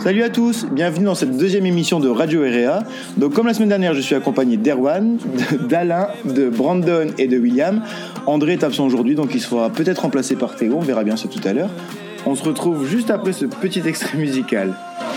Salut à tous, bienvenue dans cette deuxième émission de Radio REA. Donc comme la semaine dernière, je suis accompagné d'Erwan, d'Alain, de Brandon et de William. André est absent aujourd'hui, donc il sera peut-être remplacé par Théo, on verra bien ça tout à l'heure. On se retrouve juste après ce petit extrait musical.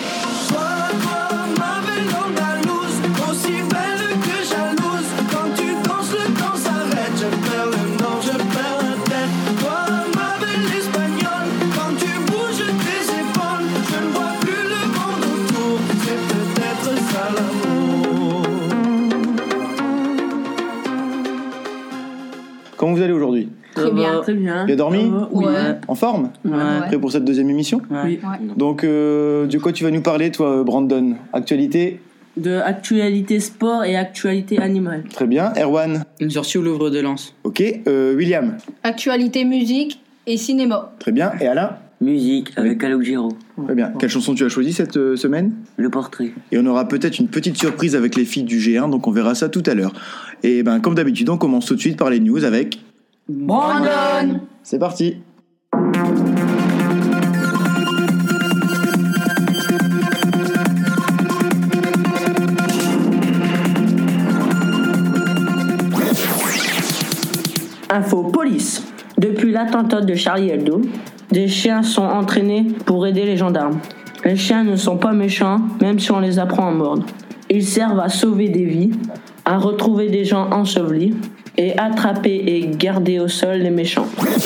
Comment vous allez aujourd'hui ? Très bien. Très bien. Bien dormi ? Ouais. En forme ? Ouais. Prêt pour cette deuxième émission ? Oui. Donc, de quoi tu vas nous parler, toi, Brandon ? Actualité ? De actualité sport et actualité animale. Très bien. Erwan ? Une sortie au Louvre de Lens. Ok. William ? Actualité musique et cinéma. Très bien. Et Alain ? Musique avec Calogero. Très bien. Quelle chanson tu as choisi cette semaine ? Le portrait. Et on aura peut-être une petite surprise avec les filles du G1, donc on verra ça tout à l'heure. Et ben, comme d'habitude, on commence tout de suite par les news avec... Brandon. C'est parti. Info police. Depuis l'attentat de Charlie Hebdo, des chiens sont entraînés pour aider les gendarmes. Les chiens ne sont pas méchants, même si on les apprend à mordre. Ils servent à sauver des vies, à retrouver des gens ensevelis et attraper et garder au sol les méchants.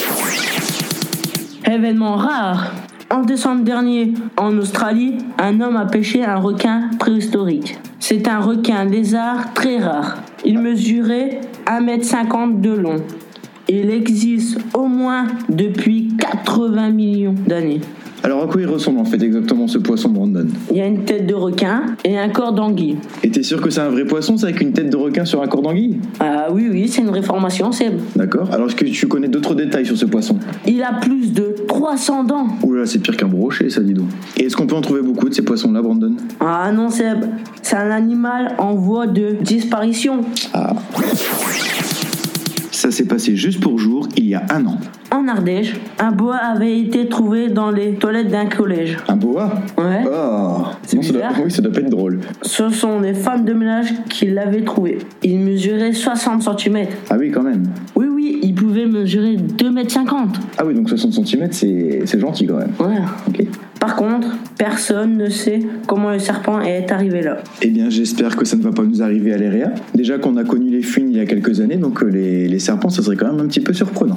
Événement rare. En décembre dernier, en Australie, un homme a pêché un requin préhistorique. C'est un requin lézard très rare. Il mesurait 1,50 m de long. Il existe au moins depuis 80 millions d'années. Alors à quoi il ressemble en fait exactement ce poisson, Brandon ? Il y a une tête de requin et un corps d'anguille. Et t'es sûr que c'est un vrai poisson, ça, avec une tête de requin sur un corps d'anguille ? Ah oui, c'est une réformation, Seb. D'accord. Alors est-ce que tu connais d'autres détails sur ce poisson ? Il a plus de 300 dents. Oula, c'est pire qu'un brochet, ça, dis donc. Et est-ce qu'on peut en trouver beaucoup de ces poissons-là, Brandon ? Ah non, Seb, c'est un animal en voie de disparition. Ah. Ça s'est passé juste pour jour, il y a 1 an. En Ardèche, un boa avait été trouvé dans les toilettes d'un collège. Un boa ? Ouais. Oh, C'est non, bizarre. ça doit pas être drôle. Ce sont les femmes de ménage qui l'avaient trouvé. Il mesurait 60 cm. Ah oui, quand même. Oui, il pouvait mesurer 2,50 m. Ah oui, donc 60 cm, c'est gentil quand même. Ouais. Ok. Par contre, personne ne sait comment le serpent est arrivé là. Eh bien, j'espère que ça ne va pas nous arriver à l'EREA. Déjà qu'on a connu les funes il y a quelques années, donc les serpents, ça serait quand même un petit peu surprenant.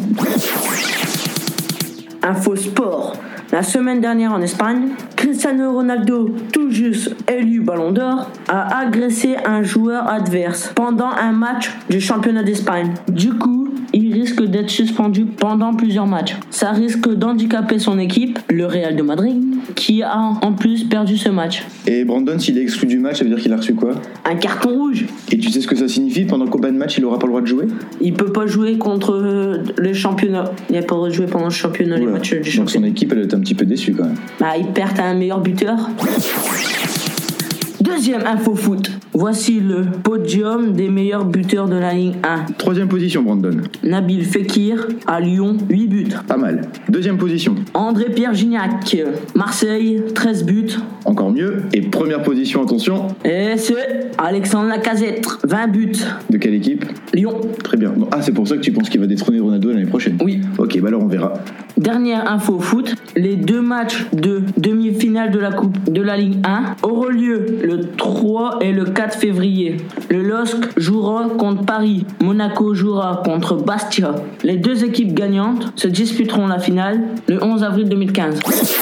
Info sport. La semaine dernière en Espagne, Cristiano Ronaldo, tout juste élu Ballon d'Or, a agressé un joueur adverse pendant un match du championnat d'Espagne. Du coup, il risque d'être suspendu pendant plusieurs matchs. Ça risque d'handicaper son équipe, le Real de Madrid, qui a en plus perdu ce match. Et Brandon, s'il est exclu du match, ça veut dire qu'il a reçu quoi ? Un carton rouge. Et tu sais ce que ça signifie ? Pendant combien de matchs il aura pas le droit de jouer ? Il peut pas jouer contre le championnat. Il n'a pas le droit de jouer pendant le championnat, les matchs du Donc championnat. son équipe, elle est un petit peu déçue quand même. Bah, il perd un meilleur buteur. Deuxième info foot. Voici le podium des meilleurs buteurs de la Ligue 1. 3e position, Brandon. Nabil Fekir à Lyon, 8 buts. Pas mal. 2e position. André-Pierre Gignac, Marseille, 13 buts. Encore mieux. Et 1re position, attention. Et c'est Alexandre Lacazette, 20 buts. De quelle équipe ? Lyon. Très bien. Bon, c'est pour ça que tu penses qu'il va détrôner Ronaldo l'année prochaine ? Oui. Ok, bah alors on verra. Dernière info foot, les 2 matchs de demi-finale de la Coupe de la Ligue 1 auront lieu le 3 et le 4 février. Le LOSC jouera contre Paris, Monaco jouera contre Bastia. Les 2 équipes gagnantes se disputeront la finale le 11 avril 2015.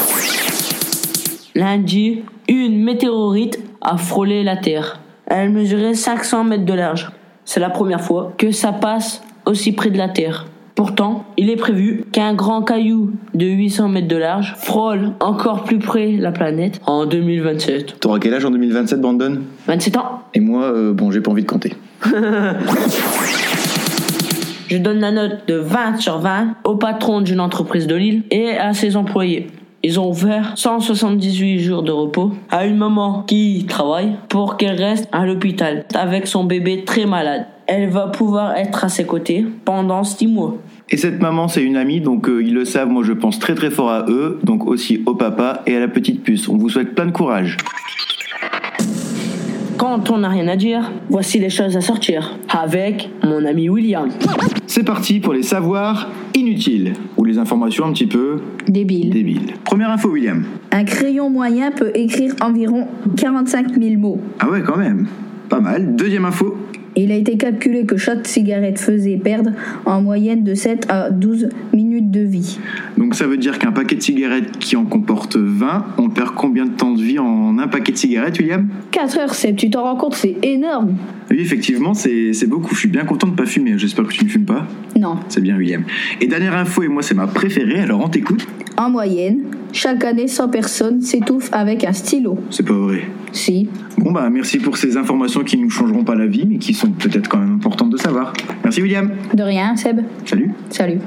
Lundi, une météorite a frôlé la Terre. Elle mesurait 500 mètres de large. C'est la première fois que ça passe aussi près de la Terre. Pourtant, il est prévu qu'un grand caillou de 800 mètres de large frôle encore plus près la planète en 2027. T'auras quel âge en 2027, Brandon ? 27 ans. Et moi, j'ai pas envie de compter. Je donne la note de 20 sur 20 au patron d'une entreprise de Lille et à ses employés. Ils ont ouvert 178 jours de repos à une maman qui travaille pour qu'elle reste à l'hôpital avec son bébé très malade. Elle va pouvoir être à ses côtés pendant 6 mois. Et cette maman, c'est une amie, donc ils le savent, moi je pense très très fort à eux, donc aussi au papa et à la petite puce. On vous souhaite plein de courage. Quand on n'a rien à dire, voici les choses à sortir avec mon ami William. C'est parti pour les savoirs inutiles, ou les informations un petit peu débiles. Première info, William. Un crayon moyen peut écrire environ 45 000 mots. Ah ouais, quand même. Pas mal. Deuxième info. Il a été calculé que chaque cigarette faisait perdre en moyenne de 7 à 12 minutes de vie. Donc ça veut dire qu'un paquet de cigarettes qui en comporte 20, on perd combien de temps de vie en un paquet de cigarettes, William ? 4 heures, Seb, tu t'en rends compte, c'est énorme. Oui, effectivement, c'est beaucoup. Je suis bien content de ne pas fumer. J'espère que tu ne fumes pas. Non. C'est bien, William. Et dernière info, et moi c'est ma préférée, alors on t'écoute. En moyenne, chaque année, 100 personnes s'étouffent avec un stylo. C'est pas vrai. Si. Bon bah merci pour ces informations qui ne nous changeront pas la vie, mais qui sont peut-être quand même importantes de savoir. Merci William. De rien, Seb. Salut. Salut.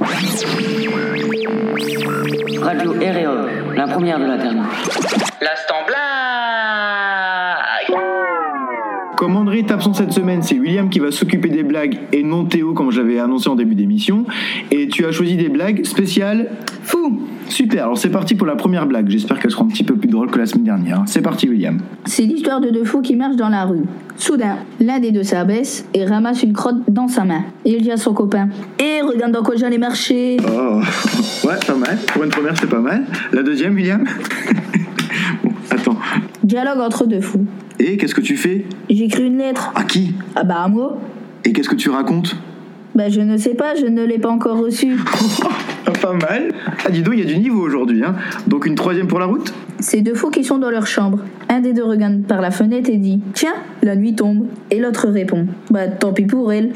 Radio REA, la première de la Terre. L'instant blague. Comme André est absent cette semaine, c'est William qui va s'occuper des blagues et non Théo, comme j'avais annoncé en début d'émission. Et tu as choisi des blagues spéciales fou. Super, alors c'est parti pour la première blague. J'espère qu'elle sera un petit peu plus drôle que la semaine dernière. C'est parti William. C'est l'histoire de deux fous qui marchent dans la rue. Soudain, l'un des deux s'abaisse et ramasse une crotte dans sa main. Et il dit à son copain: regarde dans quoi j'allais marcher. Oh, ouais, pas mal. Pour une première, c'est pas mal. La deuxième, William. Bon, attends. Dialogue entre deux fous. Et qu'est-ce que tu fais ? J'écris une lettre. À qui ? Ah bah à moi. Et qu'est-ce que tu racontes ? Bah je ne sais pas, je ne l'ai pas encore reçue. Pas mal. Ah dis donc, il y a du niveau aujourd'hui, hein. Donc une troisième pour la route ? C'est deux fous qui sont dans leur chambre. Un des deux regarde par la fenêtre et dit: tiens, la nuit tombe. Et l'autre répond: bah tant pis pour elle.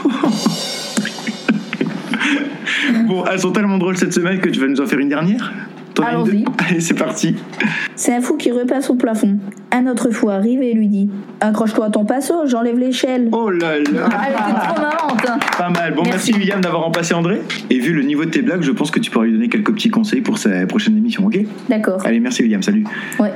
Bon, elles sont tellement drôles cette semaine que tu vas nous en faire une dernière ? Allons-y. Allez, c'est parti. C'est un fou qui repasse au plafond. Un autre fou arrive et lui dit: accroche-toi à ton pinceau, j'enlève l'échelle. Oh là là. Elle était trop marrante. Pas mal. Bon, merci William d'avoir remplacé André. Et vu le niveau de tes blagues, je pense que tu pourras lui donner quelques petits conseils pour sa prochaine émission, ok ? D'accord. Allez, merci William, salut. Ouais.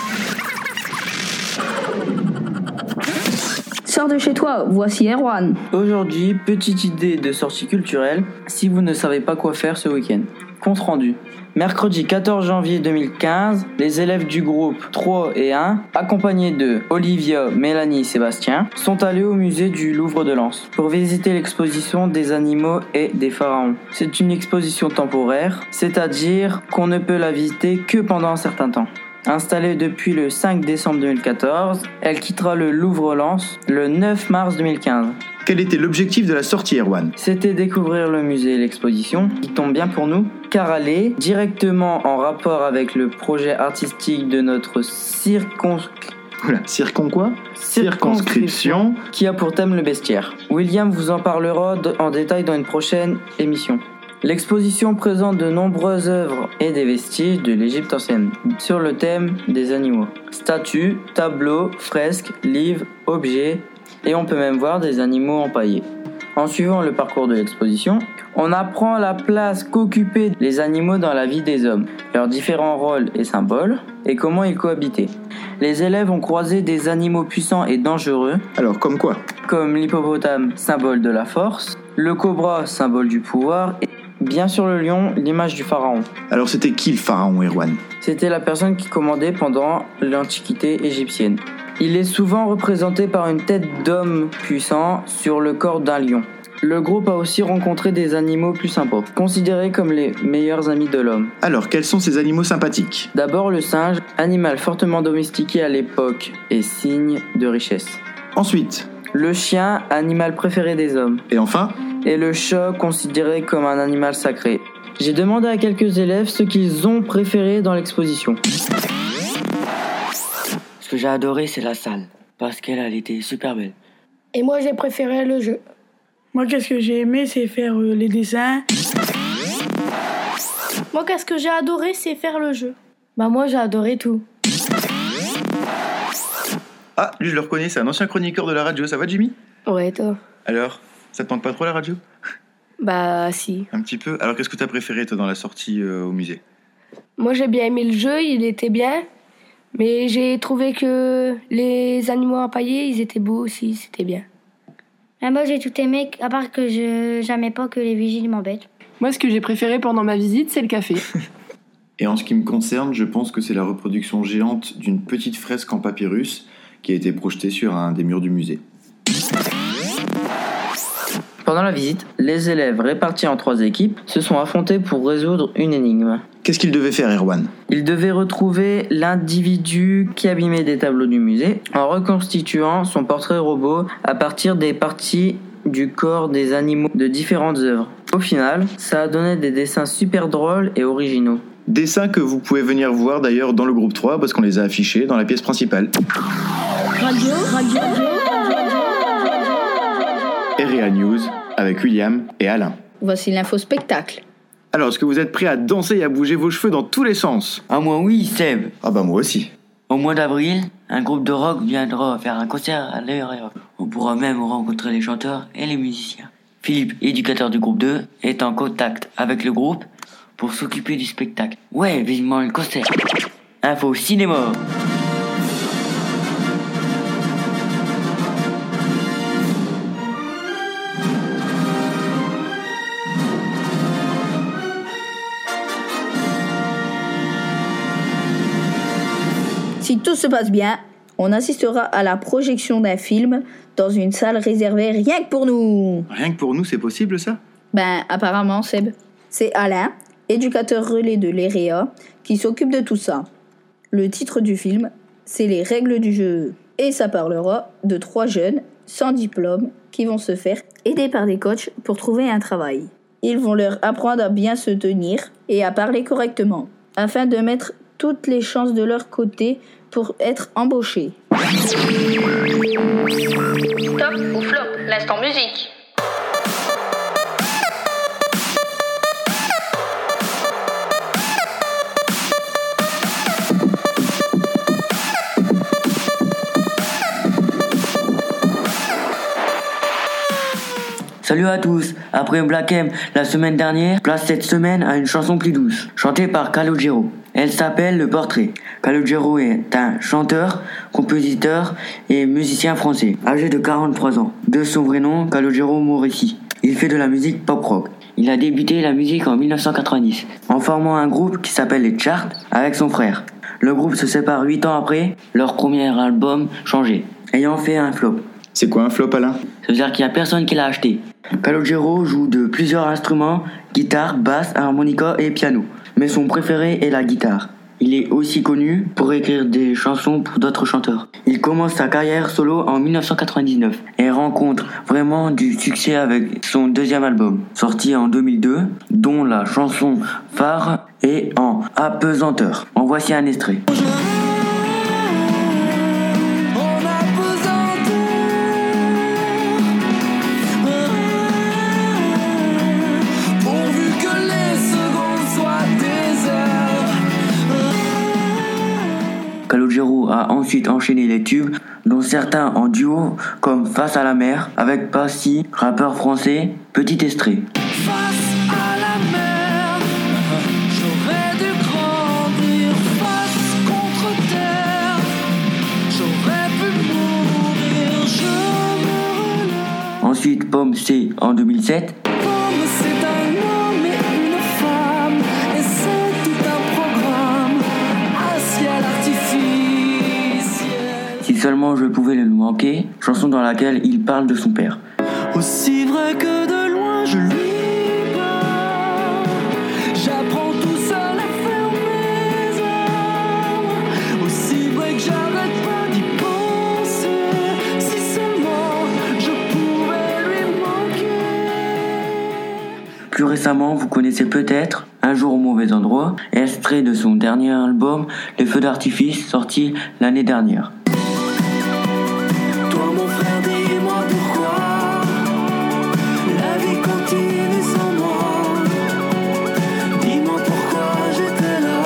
Sors de chez toi, voici Erwan. Aujourd'hui, petite idée de sortie culturelle, si vous ne savez pas quoi faire ce week-end. Compte rendu. Mercredi 14 janvier 2015, les élèves du groupe 3 et 1, accompagnés de Olivia, Mélanie et Sébastien, sont allés au musée du Louvre de Lens pour visiter l'exposition des animaux et des pharaons. C'est une exposition temporaire, c'est-à-dire qu'on ne peut la visiter que pendant un certain temps. Installée depuis le 5 décembre 2014, elle quittera le Louvre-Lens le 9 mars 2015. Quel était l'objectif de la sortie, Erwan ? C'était découvrir le musée et l'exposition, qui tombe bien pour nous, car elle est directement en rapport avec le projet artistique de notre circonscription, qui a pour thème le bestiaire. William vous en parlera en détail dans une prochaine émission. L'exposition présente de nombreuses œuvres et des vestiges de l'Égypte ancienne sur le thème des animaux. Statues, tableaux, fresques, livres, objets, et on peut même voir des animaux empaillés. En suivant le parcours de l'exposition, on apprend la place qu'occupaient les animaux dans la vie des hommes, leurs différents rôles et symboles, et comment ils cohabitaient. Les élèves ont croisé des animaux puissants et dangereux. Alors, comme quoi ? Comme l'hippopotame, symbole de la force, le cobra, symbole du pouvoir, et bien sûr le lion, l'image du pharaon. Alors c'était qui le pharaon, Erwan ? C'était la personne qui commandait pendant l'Antiquité égyptienne. Il est souvent représenté par une tête d'homme puissant sur le corps d'un lion. Le groupe a aussi rencontré des animaux plus sympas, considérés comme les meilleurs amis de l'homme. Alors, quels sont ces animaux sympathiques ? D'abord le singe, animal fortement domestiqué à l'époque et signe de richesse. Ensuite, le chien, animal préféré des hommes. Et enfin ? Et le chat, considéré comme un animal sacré. J'ai demandé à quelques élèves ce qu'ils ont préféré dans l'exposition. Ce que j'ai adoré, c'est la salle, parce qu'elle était super belle. Et moi, j'ai préféré le jeu. Moi, qu'est-ce que j'ai aimé, c'est faire les dessins. Moi, qu'est-ce que j'ai adoré, c'est faire le jeu. Bah moi, j'ai adoré tout. Ah, lui je le reconnais, c'est un ancien chroniqueur de la radio, ça va Jimmy ? Ouais, toi. Alors, ça te manque pas trop la radio ? Bah, si. Un petit peu. Alors qu'est-ce que t'as préféré toi dans la sortie au musée ? Moi, j'ai bien aimé le jeu, il était bien. Mais j'ai trouvé que les animaux empaillés, ils étaient beaux aussi, c'était bien. Moi, j'ai tout aimé, à part que j'aimais pas que les vigiles m'embêtent. Moi, ce que j'ai préféré pendant ma visite, c'est le café. Et en ce qui me concerne, je pense que c'est la reproduction géante d'une petite fresque en papyrus qui a été projetée sur un des murs du musée. Pendant la visite, les élèves répartis en 3 équipes se sont affrontés pour résoudre une énigme. Qu'est-ce qu'ils devaient faire, Erwan ? Ils devaient retrouver l'individu qui abîmait des tableaux du musée en reconstituant son portrait robot à partir des parties du corps des animaux de différentes œuvres. Au final, ça a donné des dessins super drôles et originaux. Dessins que vous pouvez venir voir d'ailleurs dans le groupe 3 parce qu'on les a affichés dans la pièce principale. REA News avec William et Alain. Voici l'info spectacle. Alors, est-ce que vous êtes prêts à danser et à bouger vos cheveux dans tous les sens ? Ah moi oui, Seb. Ah bah moi aussi. Au mois d'avril, un groupe de rock viendra faire un concert à l'EREA. On pourra même rencontrer les chanteurs et les musiciens. Philippe, éducateur du groupe 2, est en contact avec le groupe pour s'occuper du spectacle. Ouais, vivement le concert. Info cinéma. Si tout se passe bien, on assistera à la projection d'un film dans une salle réservée rien que pour nous. Rien que pour nous, c'est possible ça ? Ben, apparemment, Seb. C'est Alain, éducateur relais de l'EREA, qui s'occupe de tout ça. Le titre du film, c'est Les règles du jeu. Et ça parlera de 3 jeunes, sans diplôme, qui vont se faire aider par des coachs pour trouver un travail. Ils vont leur apprendre à bien se tenir et à parler correctement, afin de mettre toutes les chances de leur côté pour être embauchés. Stop ou flop, l'instant musique. Salut à tous. Après Black M la semaine dernière, place cette semaine à une chanson plus douce, chantée par Calogero. Elle s'appelle Le Portrait. Calogero est un chanteur, compositeur et musicien français, âgé de 43 ans. De son vrai nom, Calogero Moressi. Il fait de la musique pop-rock. Il a débuté la musique en 1990, en formant un groupe qui s'appelle les Charts avec son frère. Le groupe se sépare 8 ans après leur premier album Changé, ayant fait un flop. C'est quoi un flop, Alain ? Ça veut dire qu'il n'y a personne qui l'a acheté. Calogero joue de plusieurs instruments, guitare, basse, harmonica et piano. Mais son préféré est la guitare. Il est aussi connu pour écrire des chansons pour d'autres chanteurs. Il commence sa carrière solo en 1999 et rencontre vraiment du succès avec son deuxième album, sorti en 2002, dont la chanson phare est en apesanteur. En voici un extrait. Calogero a ensuite enchaîné les tubes, dont certains en duo, comme Face à la mer, avec Passy, rappeur français, petit extrait. Face à la mer, j'aurais dû grandir face contre terre, j'aurais pu mourir, je me relève. Ensuite, Pomme C en 2007. Pomme, c'est un homme et une femme, et c'est tout un programme, un ciel artificiel. Si seulement je pouvais le manquer, chanson dans laquelle il parle de son père. Aussi vrai que de loin je lui parle, j'apprends tout seul à faire mes armes. Aussi vrai que j'arrête pas d'y penser, si seulement je pouvais lui manquer. Plus récemment, vous connaissez peut-être Un jour au mauvais endroit, extrait de son dernier album Les Feux d'artifice, sorti l'année dernière. Toi mon frère, dis-moi pourquoi la vie continue sans moi. Dis-moi pourquoi j'étais là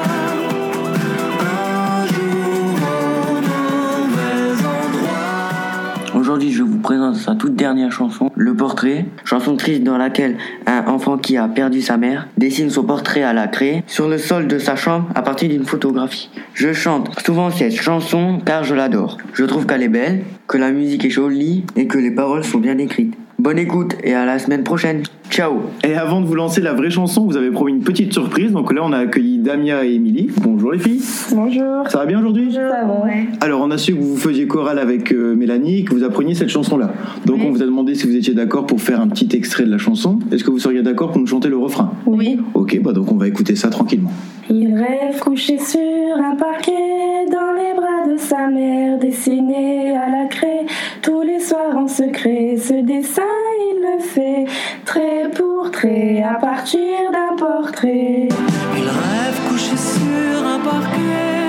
un jour au mauvais endroit. Aujourd'hui, je vous présente sa toute dernière chanson, Le Portrait, chanson triste dans laquelle un enfant qui a perdu sa mère dessine son portrait à la craie sur le sol de sa chambre à partir d'une photographie. Je chante souvent cette chanson car je l'adore. Je trouve qu'elle est belle, que la musique est jolie et que les paroles sont bien écrites. Bonne écoute et à la semaine prochaine. Ciao. Et avant de vous lancer la vraie chanson, vous avez promis une petite surprise. Donc là, on a accueilli Damia et Émilie. Bonjour les filles. Bonjour. Ça va bien aujourd'hui ? Ça va. Ouais. Alors, on a su que vous faisiez chorale avec Mélanie et que vous appreniez cette chanson-là. Donc, on vous a demandé si vous étiez d'accord pour faire un petit extrait de la chanson. Est-ce que vous seriez d'accord pour nous chanter le refrain ? Oui. Ok, donc on va écouter ça tranquillement. Il rêve couché sur un parquet, dans les bras de sa mère, dessiné à la craie. Tous les soirs en secret, ce dessin il le fait, trait pour trait, à partir d'un portrait. Il rêve couché sur un parquet,